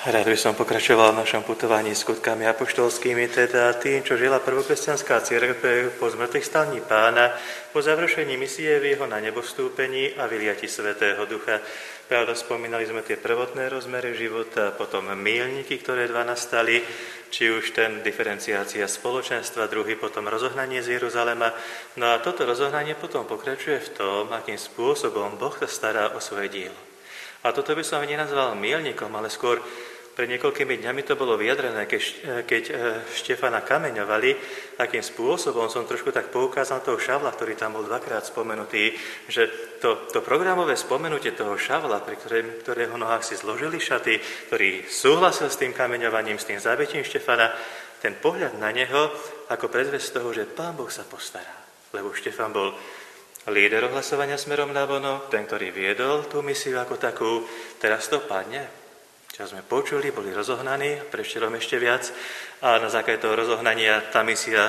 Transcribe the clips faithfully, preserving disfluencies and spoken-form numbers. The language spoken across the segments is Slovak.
Rád by som pokračoval v našom putovaní skutkami apoštolskými, teda tým, čo žila prvokresťanská cirkev po zmrtvých staní Pána, po završení misie v jeho na nebo vstúpení a vyliati Svätého Ducha. Pravda, spomínali sme tie prvotné rozmery života, potom míľniky, ktoré dva nastali, či už ten diferenciácia spoločenstva, druhý potom rozohnanie z Jeruzalema. No a toto rozohnanie potom pokračuje v tom, akým spôsobom Boh sa stará o svoje dielo. A toto by som nenazval míľnikom, ale skôr pred niekoľkými dňami to bolo vyjadrené, keď, keď Štefana kameňovali, akým spôsobom som trošku tak poukázal toho Šavla, ktorý tam bol dvakrát spomenutý, že to, to programové spomenutie toho Šavla, pri ktoré, ktorého nohách si zložili šaty, ktorý súhlasil s tým kameňovaním, s tým zabitím Štefana, ten pohľad na neho ako predzvesť toho, že Pán Boh sa postará. Lebo Štefan bol líder ohlasovania smerom na vonok, ten, ktorý viedol tú misiu ako takú, teraz to padne. Čo sme počuli, boli rozohnaní, prevčerom ešte viac, a na základe toho rozohnania tá misia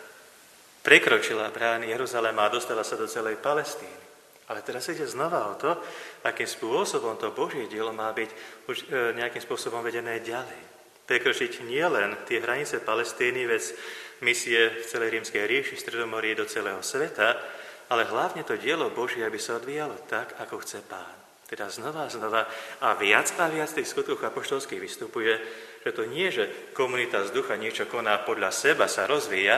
prekročila brány Jeruzalema a dostala sa do celej Palestíny. Ale teraz ide znova o to, akým spôsobom to Božie dielo má byť už nejakým spôsobom vedené ďalej. Prekročiť nielen tie hranice Palestíny, veď misie v celej rímskej ríši, Stredomorí do celého sveta, ale hlavne to dielo Božie, aby sa odvíjalo tak, ako chce Pán. Teda znova a znova a viac a viac tých skutkov apoštolských vystupuje, že to nie, že komunita z ducha niečo koná podľa seba, sa rozvíja,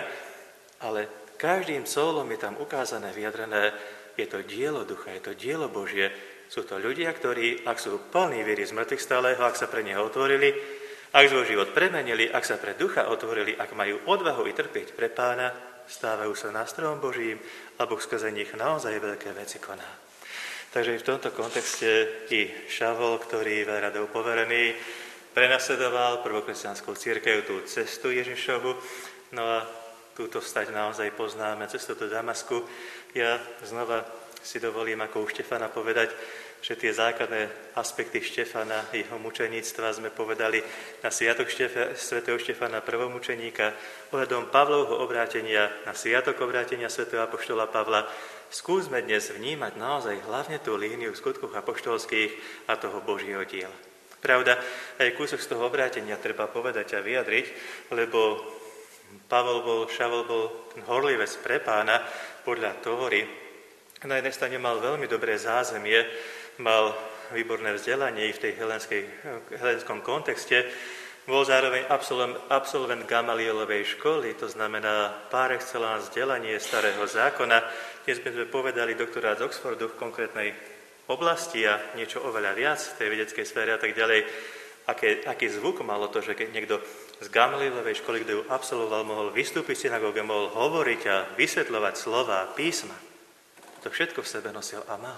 ale každým cólom je tam ukázané, vyjadrené, je to dielo ducha, je to dielo Božie. Sú to ľudia, ktorí, ak sú plní viery z mŕtvych stáleho, ak sa pre neho otvorili, ak svoj život premenili, ak sa pre ducha otvorili, ak majú odvahu i trpieť pre Pána, stávajú sa nástrojom Božím a Boh skrze nich naozaj veľké veci koná. Takže v tomto kontexte i Šavol, ktorý veľa radov poverený, prenasledoval prvokresťanskú cirkev, tú cestu Ježišovu. No a túto stať naozaj poznáme, cestu do Damasku. Ja znova si dovolím ako u Štefana povedať, že tie základné aspekty Štefana, jeho mučeníctva sme povedali na sviatok Štefa, svätého Štefana prvomučeníka, ohľadom Pavlovho obrátenia na sviatok obrátenia svätého apoštola Pavla. Skúsme dnes vnímať naozaj hlavne tú líniu skutkov apoštolských a toho Božieho diela. Pravda, aj kúsok z toho obrátenia treba povedať a vyjadriť, lebo Pavol bol, Šavol bol ten horlivec pre Pána podľa Tóry. Na jednej strane mal veľmi dobré zázemie, mal výborné vzdelanie v tej helenskej, helenskom kontexte, bol zároveň absolvent, absolvent Gamalielovej školy, to znamená par excellence vzdelanie starého zákona. Dnes by sme povedali doktorát z Oxfordu v konkrétnej oblasti a niečo oveľa viac v tej vedeckej sfére a tak ďalej. Aké, aký zvuk malo to, že keď niekto z Gamalielovej školy, kde ju absolvoval, mohol vystúpiť v synagóge, mohol hovoriť a vysvetľovať slova, písma. To všetko v sebe nosil a mal.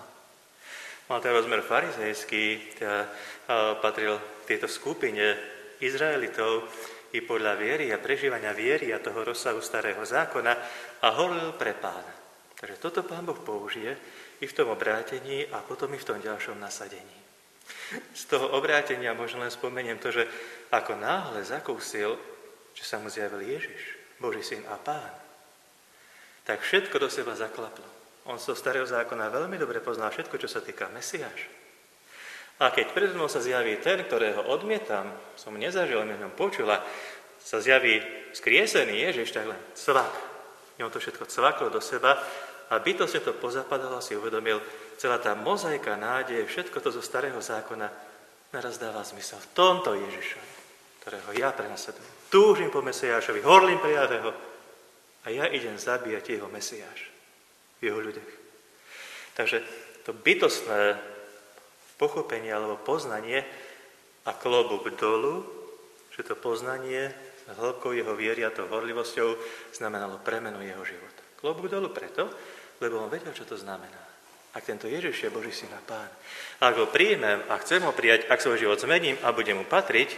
Mal ten rozmer farizejský, teda patril tejto skupine Izraelitov i podľa viery a prežívania viery a toho rozsahu starého zákona a horlil pre Pána. Takže toto Pán Boh použije i v tom obrátení a potom i v tom ďalšom nasadení. Z toho obrátenia možno len spomeniem to, že ako náhle zakúsil, že sa mu zjavil Ježiš, Boží syn a Pán, tak všetko do seba zaklaplo. On zo starého zákona veľmi dobre pozná všetko, čo sa týka Mesiáša. A keď pred mnou sa zjaví ten, ktorého odmietam, som nezažil, len ňom počula, sa zjaví skriesený Ježiš, tak len cvak. Ňom to všetko cvaklo do seba a bytostne to pozapadalo, si uvedomil, celá tá mozaika nádeje, všetko to zo starého zákona naraz dáva zmysel v tomto Ježišovi, ktorého ja prenasledujem. Túžim po Mesiášovi, horlím pre Jahveho a ja idem zabíjať jeho Mesiáš v jeho ľuďach. Takže to bytostné pochopenie alebo poznanie a klobúk dolu, že to poznanie hĺbkou jeho viery a tou horlivosťou znamenalo premenu jeho života. Klobúk dolu preto, lebo on vedel, čo to znamená. Ak tento Ježiš je Boží syn a Pán, ak ho príjmem a chcem ho prijať, ak svoj život zmením a budem mu patriť,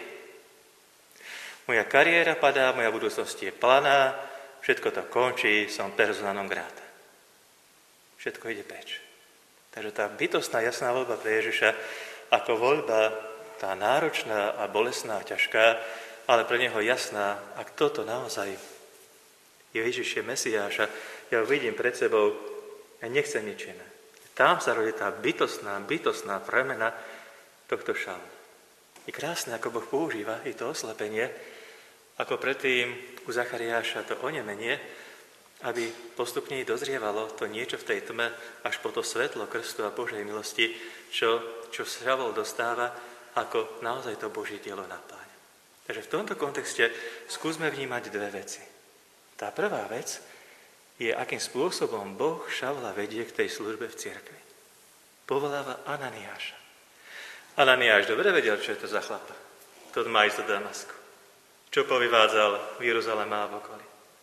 moja kariéra padá, moja budúcnosť je planá, všetko to končí, som persona non grata. Všetko ide preč. Takže tá bytostná jasná voľba pre Ježiša ako voľba, tá náročná a bolestná a ťažká, ale pre neho jasná, ak toto naozaj je Ježiš je Mesiáša, ja ho vidím pred sebou a nechcem nič iné. Tam sa rodí tá bytostná, bytostná premena tohto Šavla. Je krásne, ako Boh používa i to oslepenie, ako predtým u Zachariáša to onemenie, aby postupne dozrievalo to niečo v tej tme, až po to svetlo krstu a Božej milosti, čo, čo Šavol dostáva, ako naozaj to Božie dielo napáňa. Takže v tomto kontexte skúsme vnímať dve veci. Tá prvá vec je, akým spôsobom Boh Šavla vedie k tej službe v cirkvi. Povoláva Ananiáša. Ananiáš dobre vedel, čo je to za chlapa. To má ísť do Damasku. Čo povyvádzal v Jeruzaleme a v okolí.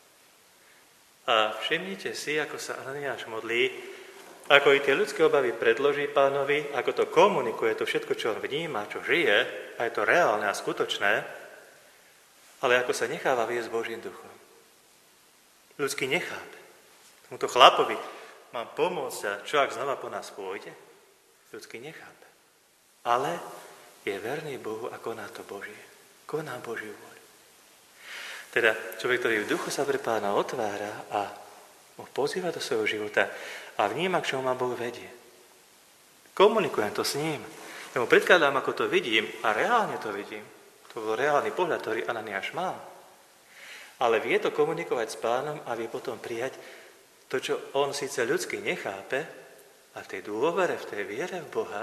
A všimnite si, ako sa Ananiáš modlí, ako i tie ľudské obavy predloží Pánovi, ako to komunikuje, to všetko, čo on vníma, čo žije, a je to reálne a skutočné, ale ako sa necháva viesť Božím duchom. Ľudský nechápe. Tomuto chlapovi mám pomôcť a čo ak znova po nás pôjde? Ľudský nechápe. Ale je verný Bohu a koná to Božie. Koná Božiu vôľu. Teda človek, ktorý v duchu sa pre Pána otvára a ho pozýva do svojho života a vníma, k čomu ma Boh vedie. Komunikujem to s ním. Ja mu predkladám, ako to vidím a reálne to vidím. To bol reálny pohľad, ktorý Ananiáš mal. Ale vie to komunikovať s Pánom a vie potom prijať to, čo on síce ľudsky nechápe, a v tej dôvere, v tej viere v Boha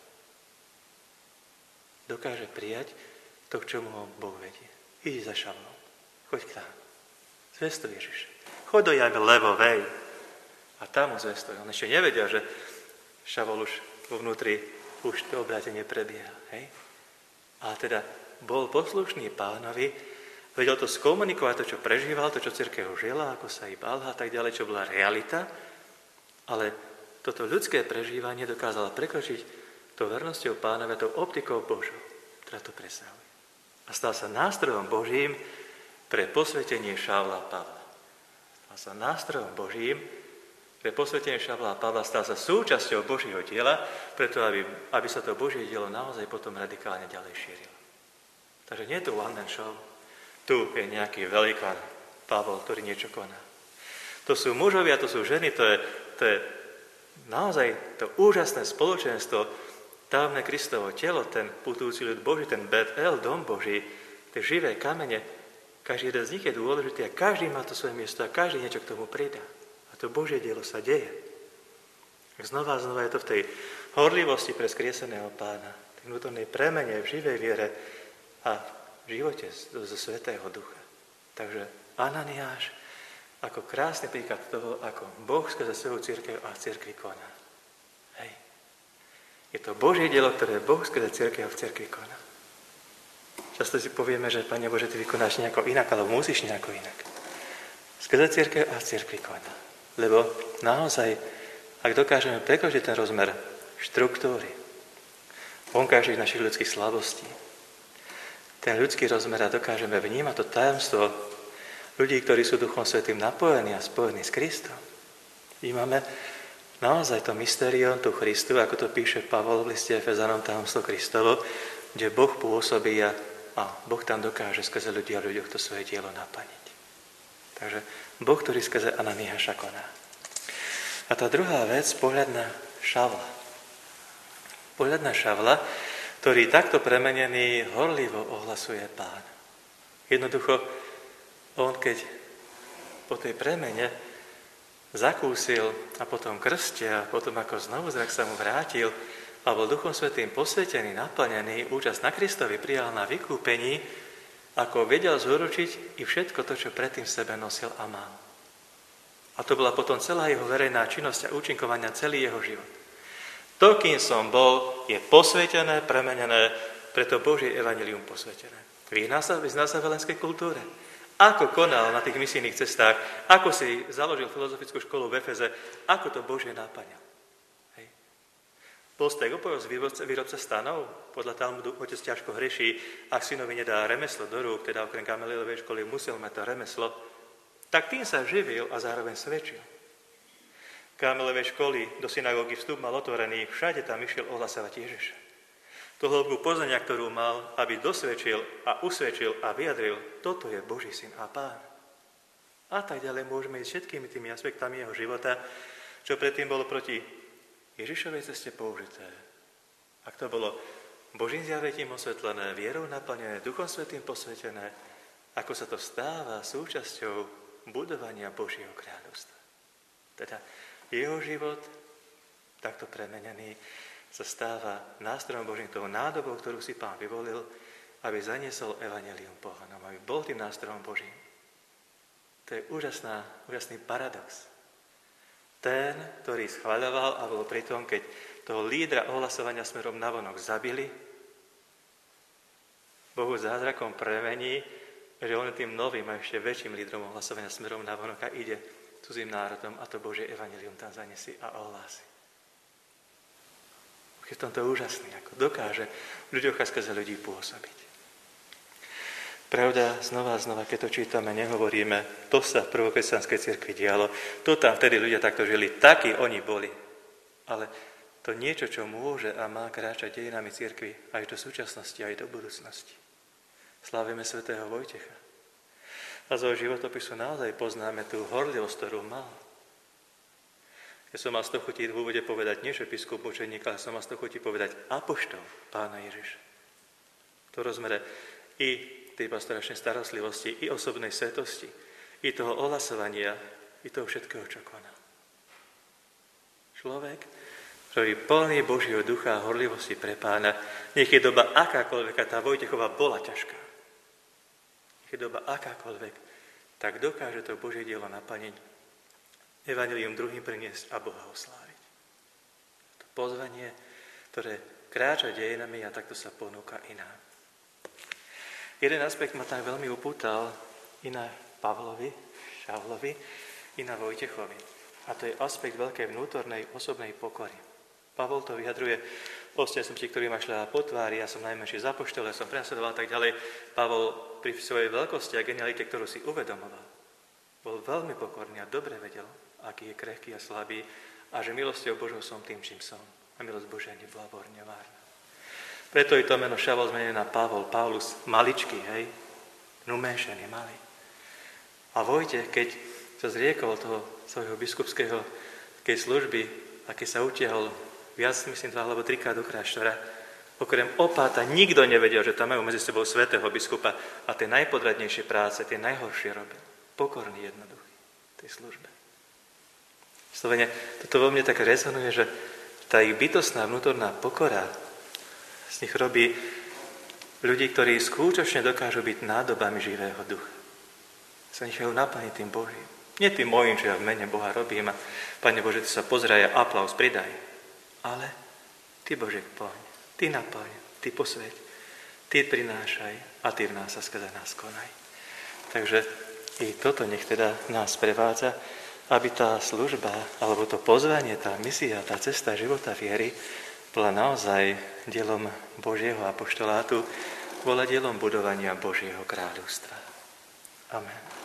dokáže prijať to, k čomu ho Boh vedie. Idi za Šavlom. Choď k nám. Zvestuj Ježiš. Choď do Levovej. A tam ho zvestuj. On ešte nevedel, že Šavol už vo vnútri už to obrátenie prebieha. Hej? A teda bol poslušný Pánovi, vedel to skomunikovať, to, čo prežíval, to, čo cirkev žila, ako sa jej bála a tak ďalej, čo bola realita, ale toto ľudské prežívanie dokázala prekročiť tou vernosťou Pánovi, tou optikou Božou, ktorá to presahuje. A stal sa nástrojom Božím pre posvetenie Šavla a Pavla. Stal sa nástrojom Božím pre posvetenie Šavla a Pavla, stal sa súčasťou Božieho diela, preto aby, aby sa to Božie dielo naozaj potom radikálne ďalej šírilo. Takže nie je to one man show. Tu je nejaký velikán Pavol, ktorý niečo koná. To sú mužovia, to sú ženy, to je, to je naozaj to úžasné spoločenstvo, dávne Kristovo telo, ten putujúci ľud Boží, ten Bet-El, dom Boží, tie živé kamene. Každý jeden z nich je dôležitý a každý má to svoje miesto a každý niečo k tomu pridá. A to Božie dielo sa deje. Znova a znova je to v tej horlivosti pre skrieseného Pána, tej vnútornej premene v živej viere a v živote zo Svätého Ducha. Takže Ananiáš ako krásny príklad toho, ako Boh skrze svoju cirkev a cirkvi koná. Hej. Je to Božie dielo, ktoré Boh skrze cirkev a v cirkvi koná. Často si povieme, že Pane Bože, Ty vykonáš nejako inak, ale musíš nejako inak. Skrze cirkev a v cirkvi koná. Lebo naozaj, ak dokážeme prekročiť ten rozmer štruktúry, vonkajších našich ľudských slabostí, ten ľudský rozmer a dokážeme vnímať to tajomstvo ľudí, ktorí sú Duchom Svätým napojení a spojení s Kristom. Vnímame naozaj to mystérium, tú Christu, ako to píše Pavol v liste Efezanom, tajomstvo Kristovo, kde Boh pôsobí a, a Boh tam dokáže skrze ľudí a ľuďoch to svoje dielo naplniť. Takže Boh, ktorý skrze Ananiáša koná. A tá druhá vec, pohľad na Šavla. Pohľad na Šavla, ktorý takto premenený horlivo ohlasuje Pán. Jednoducho, on keď po tej premene zakúsil a potom krste a potom ako znovu zrak sa mu vrátil a bol Duchom Svätým posvetený, naplnený, účasť na Kristovi prijal na vykúpení, ako vedel zúročiť i všetko to, čo predtým v sebe nosil a mal. A to bola potom celá jeho verejná činnosť a účinkovania celý jeho život. To, kým som bol, je posvetené, premenené, preto Božie evanjelium posvetené. Vyzná sa, vyzná sa v helenskej kultúre. Ako konal na tých misijných cestách, ako si založil filozofickú školu v Efeze, ako to Božie náplňal. Hej. Bol Stegopojos výrobca, výrobca stanov? Podľa Talmudu otec ťažko hreší, ak synovi nedá remeslo do rúk, teda okrem Gamalielovej školy musel mať to remeslo, tak tým sa živil a zároveň svedčil. Gamalielové školy do synagógy vstup mal otvorený, všade tam išiel ohlasovať Ježiša. To hĺbku poznania, ktorú mal, aby dosvedčil a usvedčil a vyjadril, toto je Boží syn a Pán. A tak ďalej môžeme ísť všetkými tými aspektami jeho života, čo predtým bolo proti Ježišovej ceste použité. Ak to bolo Božím zjavením osvetlené, vierou naplnené, Duchom Svätým posvetené, ako sa to stáva súčasťou budovania Božieho kráľovstva. Teda jeho život, takto premenený, sa stáva nástrojom Božím, toho nádobou, ktorú si Pán vyvolil, aby zaniesol evanjelium pohanom, aby bol tým nástrojom Božím. To je úžasná, úžasný paradox. Ten, ktorý schvaľoval a bol pri tom, keď toho lídra ohlasovania smerom navonok zabili, Bohu zázrakom premení, že on tým novým a ešte väčším lídrom ohlasovania smerom navonok a ide cudzým národom a to Božie evanjelium tam zaniesie a ohlási. Je v tomto úžasný, ako dokáže v ľuďoch a skrze ľudí pôsobiť. Pravda, znova a znova, keď to čítame, nehovoríme, to sa v prvokresťanskej cirkvi dialo, to tam vtedy ľudia takto žili, takí oni boli. Ale to niečo, čo môže a má kráčať dejinami cirkvi aj do súčasnosti, aj do budúcnosti. Slávime svätého Vojtecha. A zo životopisu naozaj poznáme tú horlivosť, ktorú mal. Ja som mal z toho chutí v úvode povedať nie, že biskup mučeník, ale som mal z toho chutí povedať apoštol Pána Ježiša. To rozmere i tej pastoračnej starostlivosti, i osobnej svetosti, i toho ohlasovania, i toho všetkého, čo konal. Človek, ktorý plný Božieho ducha a horlivosti pre Pána, nech je doba akákoľvek, a tá Vojtechová bola ťažká, nech je doba akákoľvek, tak dokáže to Božie dielo naplniť, evanjelium druhým priniesť a Boha osláviť. To pozvanie, ktoré kráča dejinami a takto sa ponúka i nám. Jeden aspekt ma tak veľmi upútal i na Pavlovi, Šavlovi, i na Vojtechovi. A to je aspekt veľkej vnútornej osobnej pokory. Pavol to vyjadruje, ostia som ti, ktorý ma šľahá po tvári, ja som najmenší z apoštolov, ja som prenasledoval a tak ďalej. Pavol pri svojej veľkosti a genialite, ktorú si uvedomoval, bol veľmi pokorný a dobre vedel, aký je krehký a slabý a že milosťou Božou som tým, čím som. A milosť Božia nebola borňovárna. Preto je to meno Šavol zmenené na Pavol, Paulus, maličký, hej, numenšený, malý. A Vojtech, keď sa zriekol toho svojho biskupského keď služby a keď sa utiahol viac, myslím, dva alebo trikrát do kláštora, okrem opáta nikto nevedel, že tam majú medzi sebou svätého biskupa a tie najpodradnejšie práce, tie najhoršie robil. Pokorný, jednoduchý v tej službe. Slovene, toto vo mne tak rezonuje, že tá ich bytostná vnútorná pokora z nich robí ľudí, ktorí skutočne dokážu byť nádobami živého ducha. Sa nechajú naplniť tým Božím. Nie tým mojím, čo ja v mene Boha robím a Pane Bože, ty sa pozraj a aplauz pridaj. Ale ty, Bože, poň, ty naplň, ty posveť, ty prinášaj a ty v nás a skrze nás konaj. Takže i toto nech teda nás prevádza, aby tá služba, alebo to pozvanie, tá misia, tá cesta života viery bola naozaj dielom Božieho apoštolátu, bola dielom budovania Božieho kráľovstva. Amen.